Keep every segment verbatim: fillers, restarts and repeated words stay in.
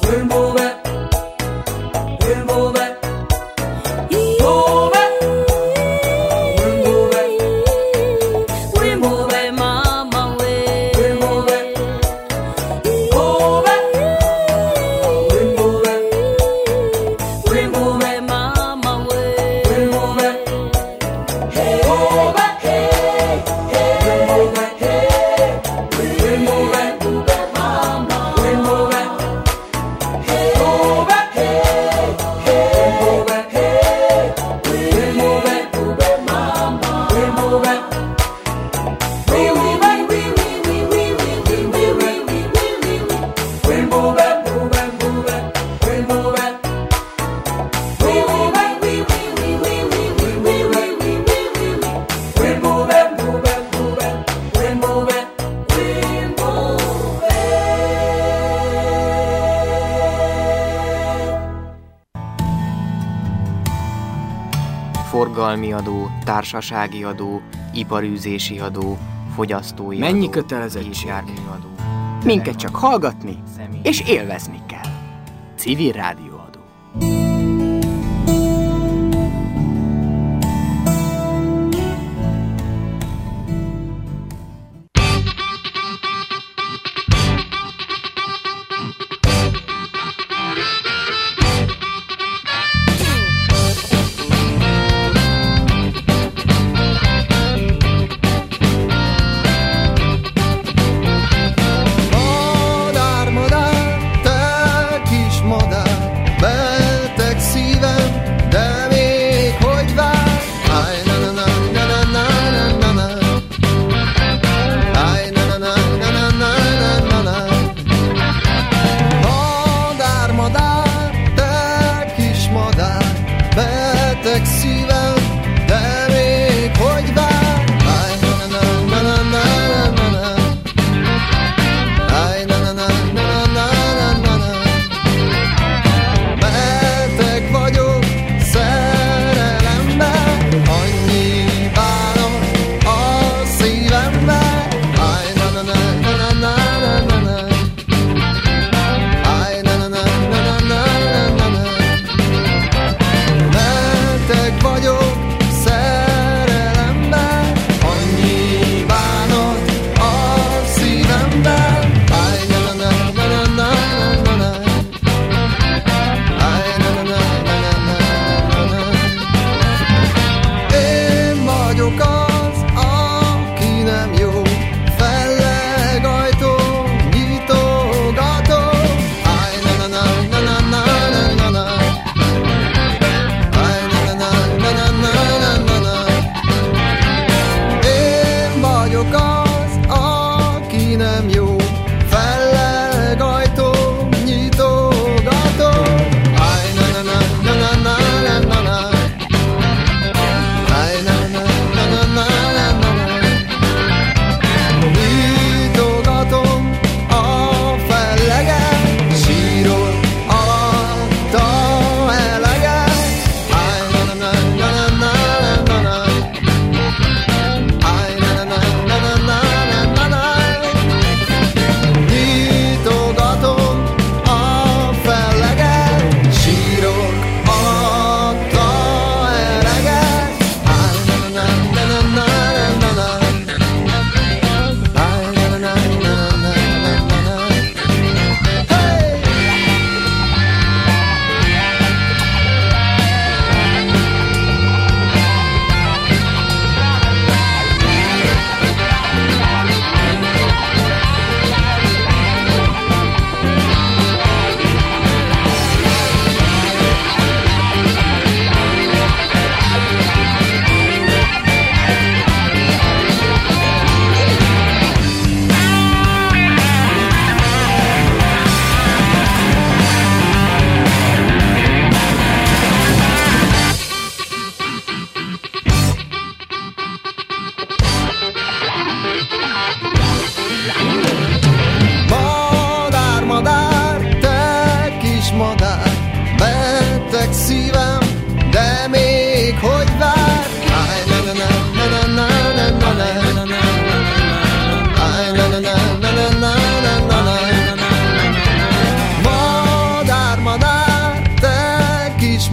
Forgalmi adó, társasági adó, iparűzési adó, fogyasztói adó. Mennyi kötelezettség? Járműadó. Minket csak hallgatni és élvezni kell. Civil rádióadó.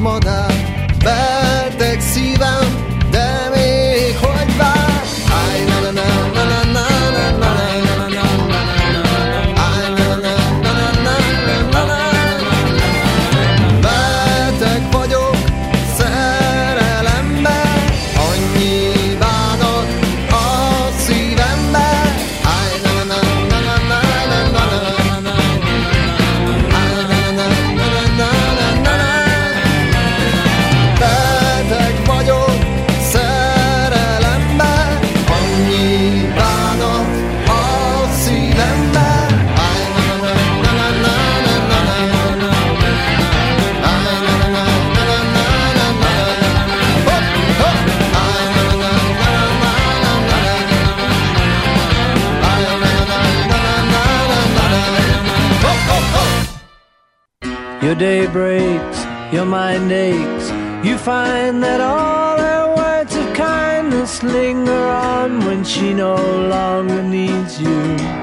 madár, beteg szívem, de még hogy vár. Áj, na na na na na na na na. Your day breaks, your mind aches. You find that all her words of kindness linger on when she no longer needs you.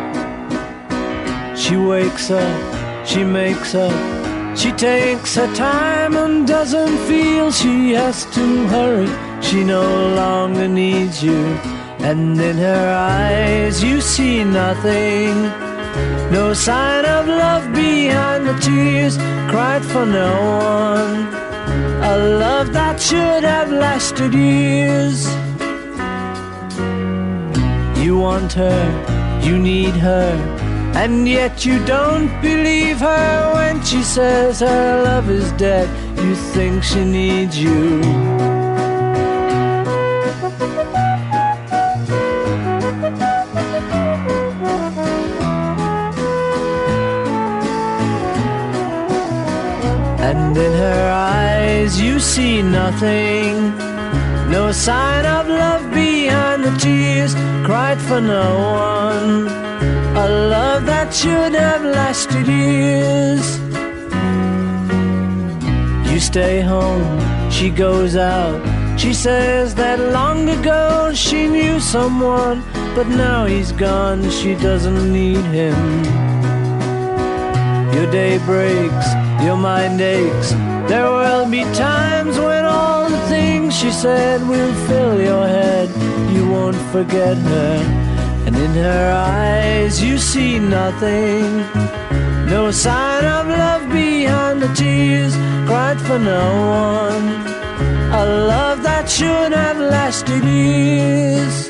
She wakes up, she makes up, she takes her time and doesn't feel she has to hurry. She no longer needs you. And in her eyes you see nothing. No sign of love behind the tears cried for no one. A love that should have lasted years. You want her, you need her, and yet you don't believe her when she says her love is dead. You think she needs you. And in her eyes you see nothing. No sign of love behind the tears cried for no one. A love that should have lasted years. You stay home, she goes out. She says that long ago she knew someone, but now he's gone, she doesn't need him. Your day breaks, your mind aches. There will be times when all the things she said will fill your head. You won't forget her, and in her eyes you see nothing. No sign of love behind the tears cried for no one. A love that should have lasted years.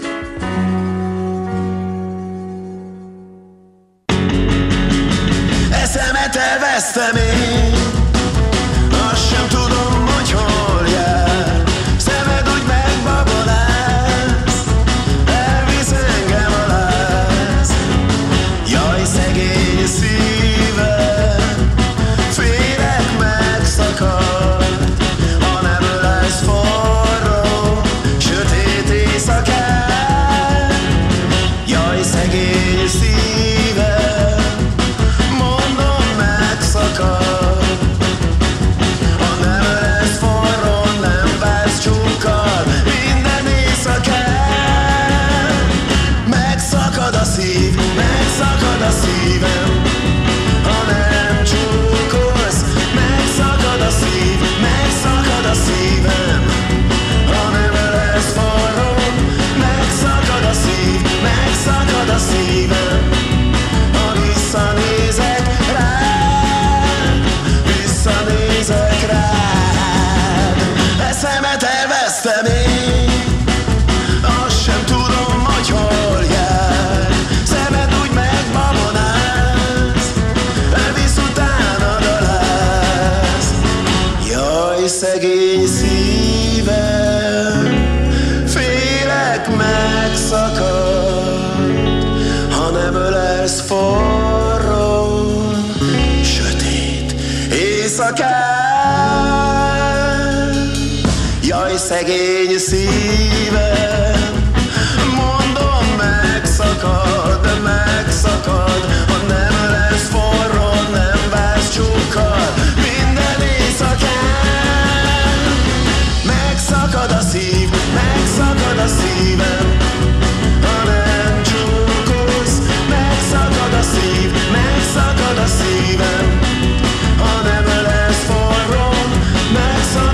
Eszemet elvesztem én, azt sem tudom, hogy hol jár. Szemed úgy megbabolász, elvisz engem a láz. Jaj, szegény szívem, félek megszakad, ha nem lesz forró, sötét éjszakán. Jaj, szegény szívem, mondom megszakad, ha nem lesz forró, nem vársz csókkal minden éjszakán. Megszakad a szív, megszakad a szívem, ha nem csókolsz. Megszakad a szív, megszakad a szívem, ha nem lesz forró. Megszakad a szív, megszakad a szívem, ha visszanézek rád, visszanézek rád. Eszemet elvesztem én, azt sem tudom, hogy hol jár. Szemed úgy megbabonász, elvisz utánad a láz. Jaj, szegény szívem, félek megszakad, ha nem ölelsz forrón, sötét éjszakán. Jaj, szegény szívem, mondom megszakad, megszakad, ha nem lesz forrón, nem vársz csókkal minden éjszakán. Megszakad a szív, megszakad a szívem, ha nem csókolsz. Megszakad a szív, megszakad a szívem, ha nem lesz forró. Megszakad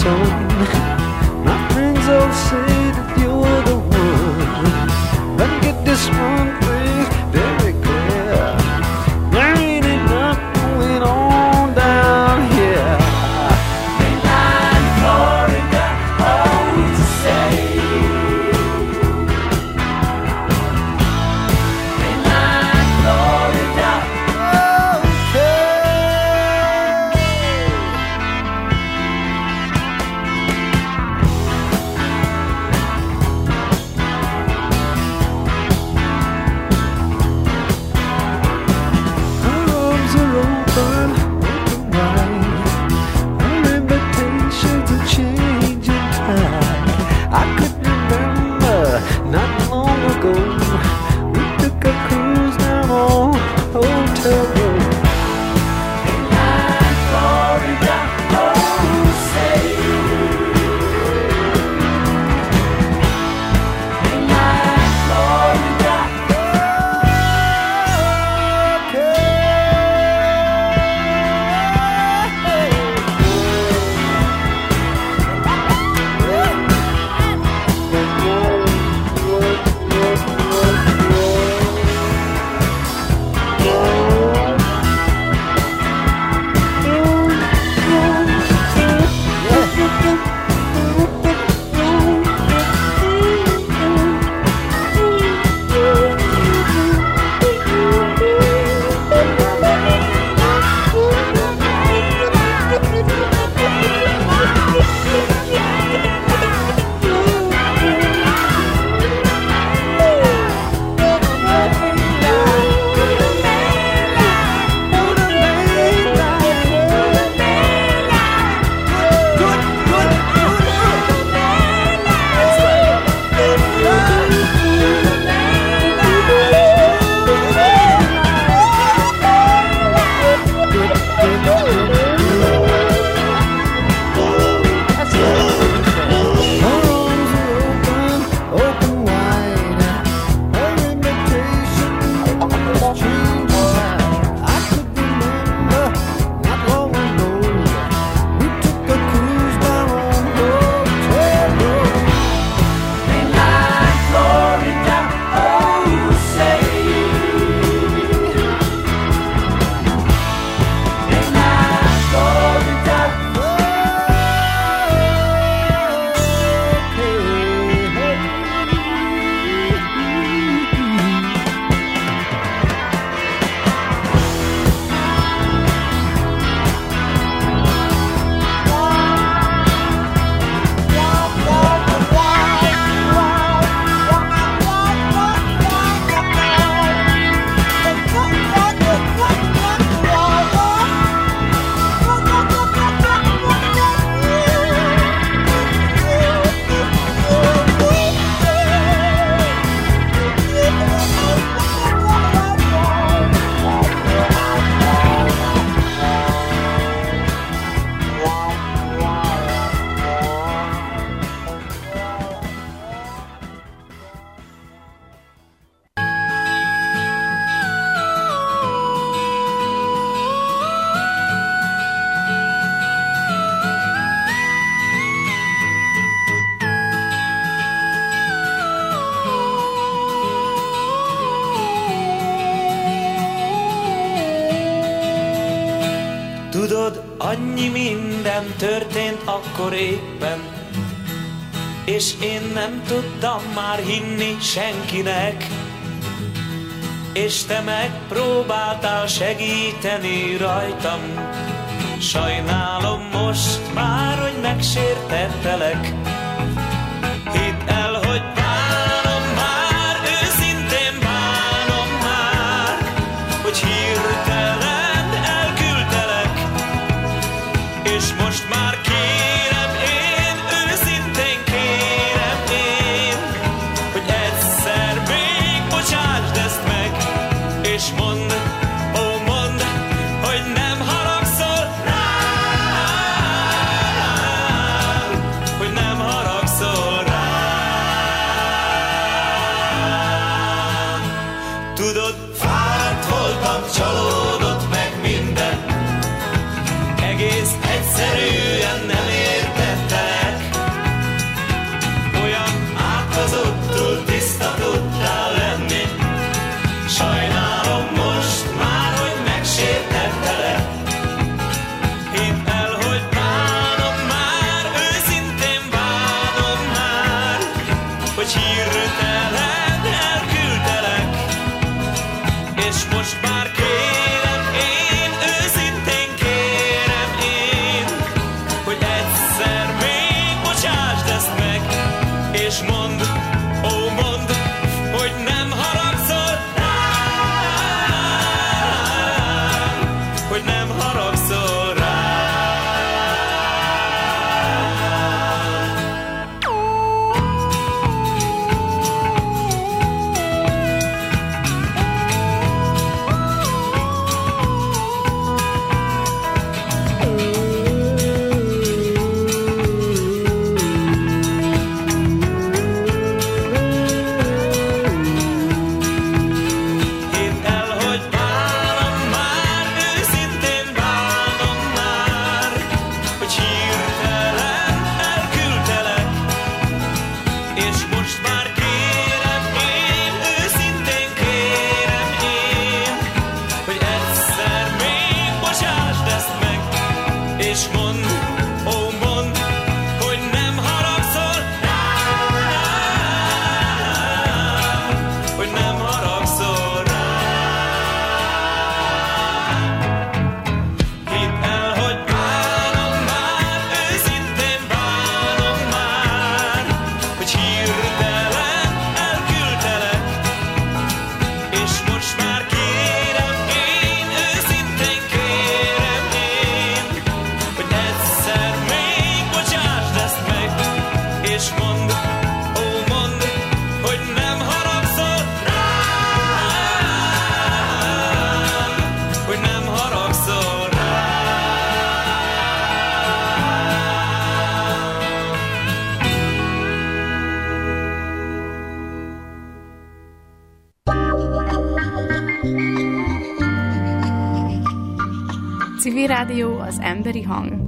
sun. My friends all say that you're the one. But get this one thing very clear. There ain't enough going on down here. Mainline Florida, oh, to say. Mainline Florida, Tudod, annyi minden történt akkor éppen, és én nem tudtam már hinni senkinek, és te megpróbáltál segíteni rajtam. Sajnálom most már, hogy megsértettelek. Hidd el, hogy bánom már, őszintén bánom már, hogy hirtelen elküldtelek, és most már kérem én, őszintén kérem én, hogy egyszer még bocsásd ezt meg, és mondd, ó mondd, hogy nem haragszol rám, hogy nem haragszol rám. Tudod, fáradt voltam, csalódott meg minden, egész egyszerűen nem értettem, És most már kérem én, őszintén kérem én, hogy egyszer még bocsásd ezt meg, és mondd, ó mondd, hogy nem haragszol rám, hogy nem haragszol rám. Hidd el, hogy bánom már, őszintén bánom már, hogy hirtelen elküldtelek, és most már kérem én, őszintén kérem én, hogy egyszer még bocsásd ezt meg, és mondd, ó mondd, hogy nem haragszol rám, hogy nem haragszol rám. Hidd el, hogy bánom már, őszintén bánom már, hogy hirtelen elküldtelek, és most már kérem én, őszintén kérem én, hogy egyszer még bocsásd ezt meg, és mondd, ó mondd, hogy nem haragszol rám, hogy nem haragszol rám. Civil Rádió, az emberi hang.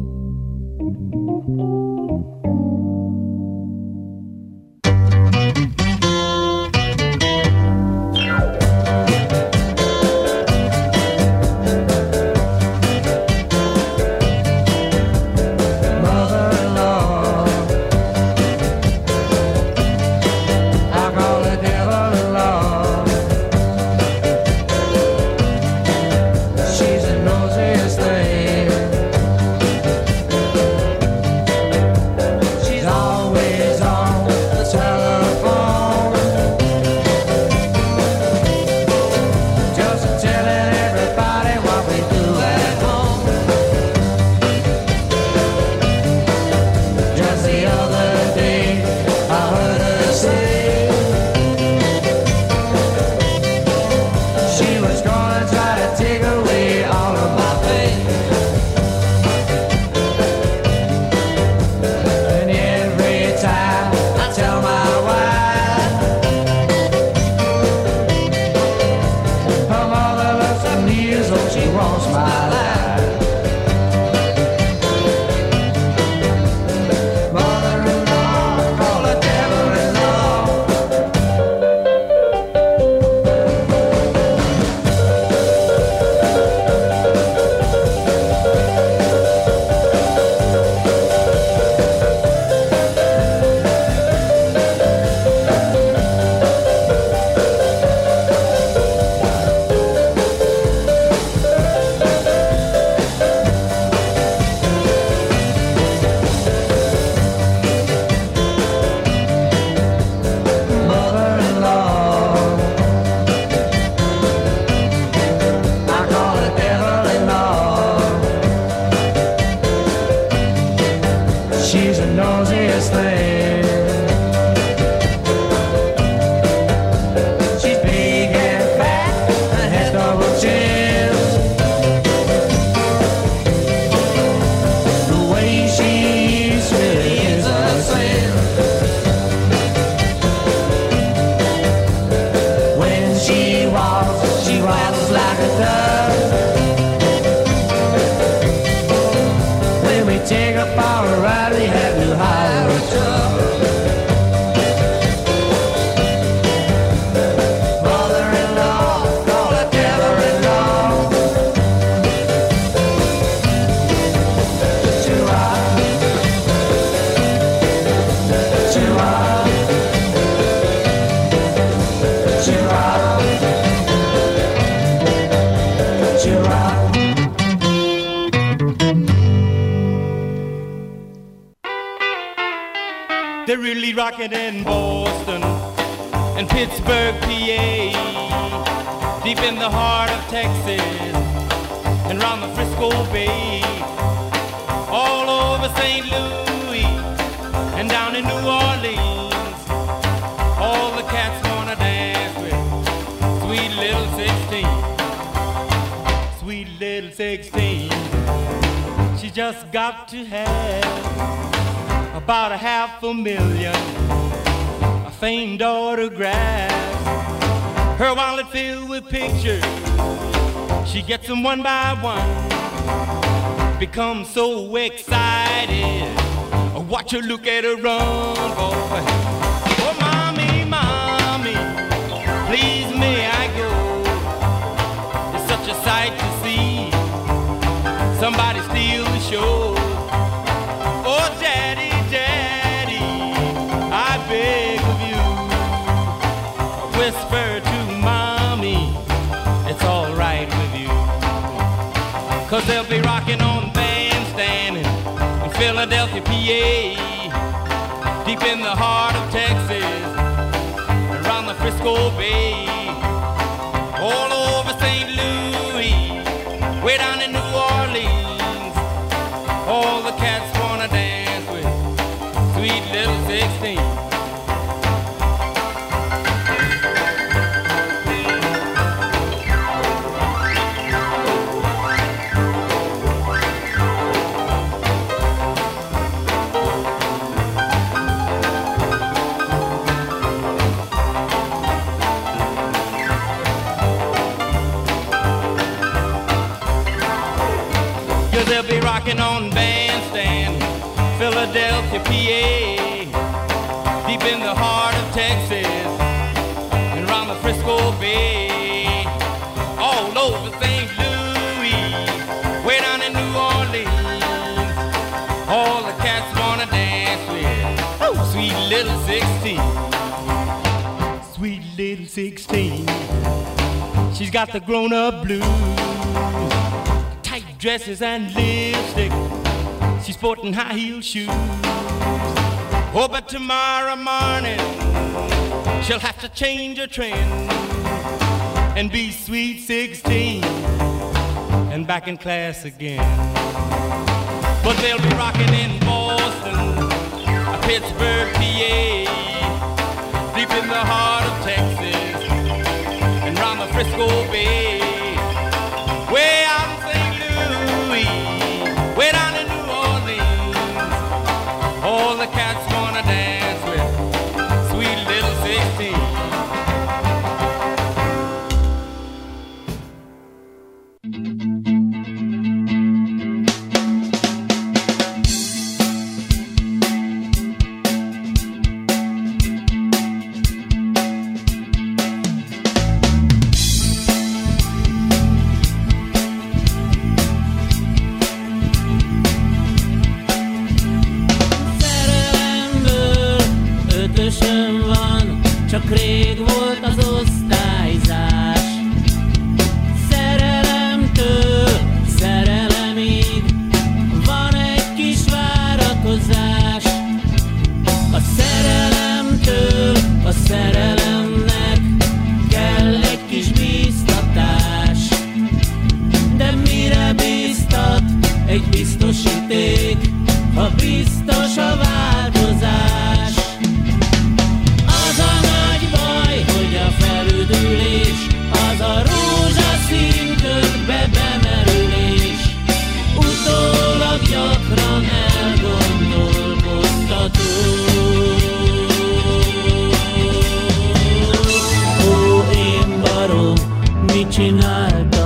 Mother-in-law, I call the devil-in-law. She's the nosiest thing. She's always on the telephone, just telling everybody what we do at home. Just the other day, I heard her say she was gonna try to take away all of my pain. And every time I tell my wife, her mother looks at me as though she wants my life. Mother-in-law, call the devil-in-law. They're really rocking in Boston and Pittsburgh, P A, deep in the heart of Texas and round the Frisco Bay, all over Saint Louis and down in New Orleans. All the cats wanna dance with sweet little sixteen, sweet little sixteen. She just got to have about a half a million of famed autographs. Her wallet filled with pictures, she gets them one by one. Becomes so excited, watch her look at her run, boy. Oh, mommy, mommy, please may I go? It's such a sight to see somebody steal the show. Oh, daddy, daddy, I beg of you, whisper to mommy, it's all right with you. Cause they'll be rocking on Bandstand in Philadelphia, P A, deep in the heart of Texas, around the Frisco Bay, all over Saint Louis, way down in New Orleans. All the cats wanna dance with sweet little sixteen. They'll be rocking on Bandstand, Philadelphia, P A, deep in the heart of Texas, and around the Frisco Bay, all over Saint Louis, way down in New Orleans. All the cats wanna dance with oh, sweet little sixteen, sweet little sixteen. She's got the grown-up blues, dresses and lipstick, she's sporting high-heel shoes. Oh, but tomorrow morning she'll have to change her trend and be sweet sixteen and back in class again. But they'll be rocking in Boston, Pittsburgh, P A, deep in the heart of Texas and round the Frisco Bay, way out way down in New Orleans. All the cats wanna dance with sweet little sixteen. Csak rég volt az osztályzás. Szerelemtől szerelemig van egy kis várakozás. A szerelemtől a szerelemnek kell egy kis bíztatás. De mire bíztat egy biztosíték, ha biztos a változás? Az a nagy baj, hogy a felüdülés, az a rózsaszín ködbe bemerülés, utólag gyakran elgondolkodtató. Ó, én barom, mit csináltam?